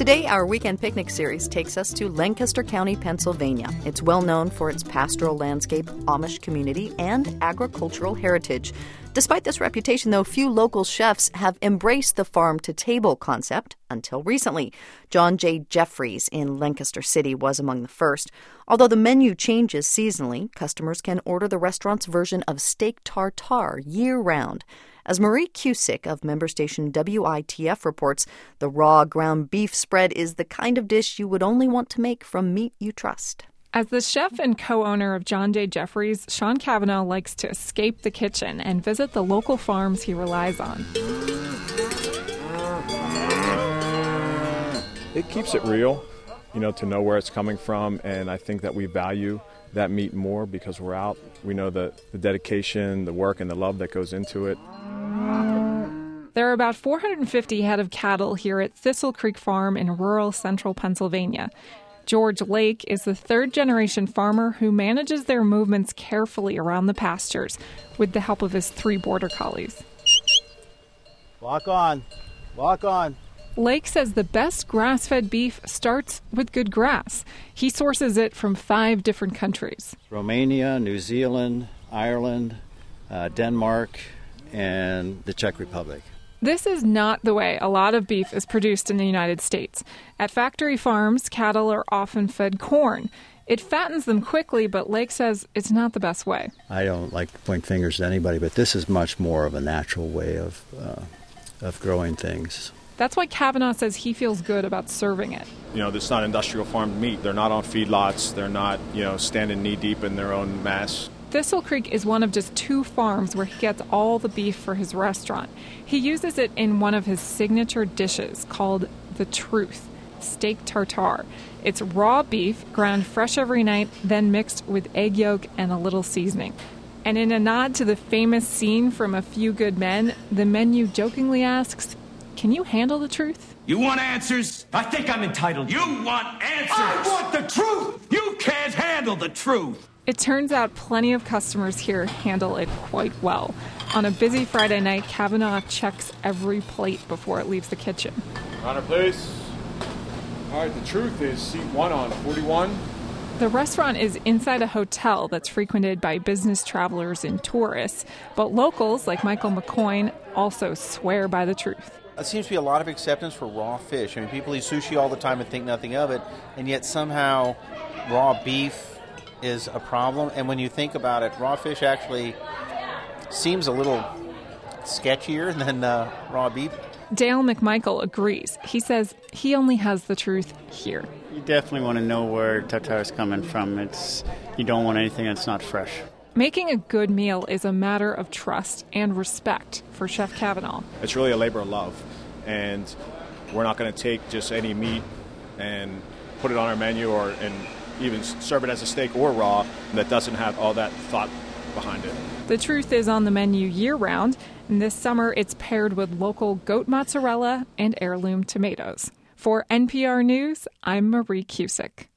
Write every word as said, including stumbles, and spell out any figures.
Today, our Weekend Picnic series takes us to Lancaster County, Pennsylvania. It's well known for its pastoral landscape, Amish community, and agricultural heritage. Despite this reputation, though, few local chefs have embraced the farm-to-table concept until recently. John J. Jeffries in Lancaster City was among the first. Although the menu changes seasonally, customers can order the restaurant's version of steak tartare year-round. As Marie Cusick of member station W I T F reports, the raw ground beef spread is the kind of dish you would only want to make from meat you trust. As the chef and co-owner of John J. Jeffries, Sean Cavanaugh likes to escape the kitchen and visit the local farms he relies on. It keeps it real, you know, to know where it's coming from, and I think that we value that meat more because we're out. We know the, the dedication, the work, and the love that goes into it. There are about four hundred fifty head of cattle here at Thistle Creek Farm in rural central Pennsylvania. George Lake is the third-generation farmer who manages their movements carefully around the pastures with the help of his three border collies. Walk on. Walk on. Lake says the best grass-fed beef starts with good grass. He sources it from five different countries. Romania, New Zealand, Ireland, uh, Denmark, and the Czech Republic. This is not the way a lot of beef is produced in the United States. At factory farms, cattle are often fed corn. It fattens them quickly, but Lake says it's not the best way. I don't like to point fingers at anybody, but this is much more of a natural way of uh, of growing things. That's why Cavanaugh says he feels good about serving it. You know, this is not industrial farmed meat. They're not on feedlots. They're not, you know, standing knee-deep in their own mass. Thistle Creek is one of just two farms where he gets all the beef for his restaurant. He uses it in one of his signature dishes called The Truth, steak tartare. It's raw beef, ground fresh every night, then mixed with egg yolk and a little seasoning. And in a nod to the famous scene from A Few Good Men, the menu jokingly asks, "Can you handle the truth?" You want answers? I think I'm entitled. You want answers? I want the truth! You can't handle the truth! It turns out plenty of customers here handle it quite well. On a busy Friday night, Cavanaugh checks every plate before it leaves the kitchen. Honor, please. All right, the truth is seat one on forty-one. The restaurant is inside a hotel that's frequented by business travelers and tourists, but locals like Michael McCoyne also swear by the truth. There seems to be a lot of acceptance for raw fish. I mean, people eat sushi all the time and think nothing of it, and yet somehow raw beef is a problem. And when you think about it, raw fish actually seems a little sketchier than uh, raw beef. Dale McMichael agrees. He says he only has the truth here. You definitely want to know where tartare is coming from. It's you don't want anything that's not fresh. Making a good meal is a matter of trust and respect for Chef Cavanaugh. It's really a labor of love, and we're not going to take just any meat and put it on our menu or and even serve it as a steak or raw that doesn't have all that thought behind it. The Truth is on the menu year-round, and this summer it's paired with local goat mozzarella and heirloom tomatoes. For N P R News, I'm Marie Cusick.